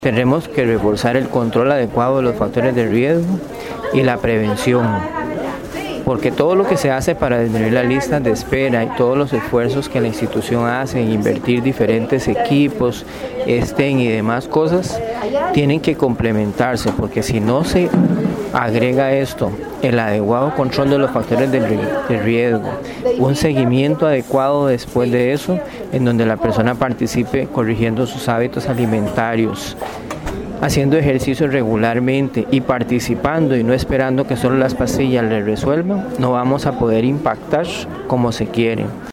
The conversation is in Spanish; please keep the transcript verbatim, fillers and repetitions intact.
Tenemos que reforzar el control adecuado de los factores de riesgo y la prevención, porque todo lo que se hace para disminuir las listas de espera y todos los esfuerzos que la institución hace en invertir diferentes equipos, estén y demás cosas, tienen que complementarse, porque si no se agrega esto, el adecuado control de los factores de riesgo, un seguimiento adecuado después de eso, en donde la persona participe corrigiendo sus hábitos alimentarios, haciendo ejercicio regularmente y participando y no esperando que solo las pastillas le resuelvan, no vamos a poder impactar como se quiere.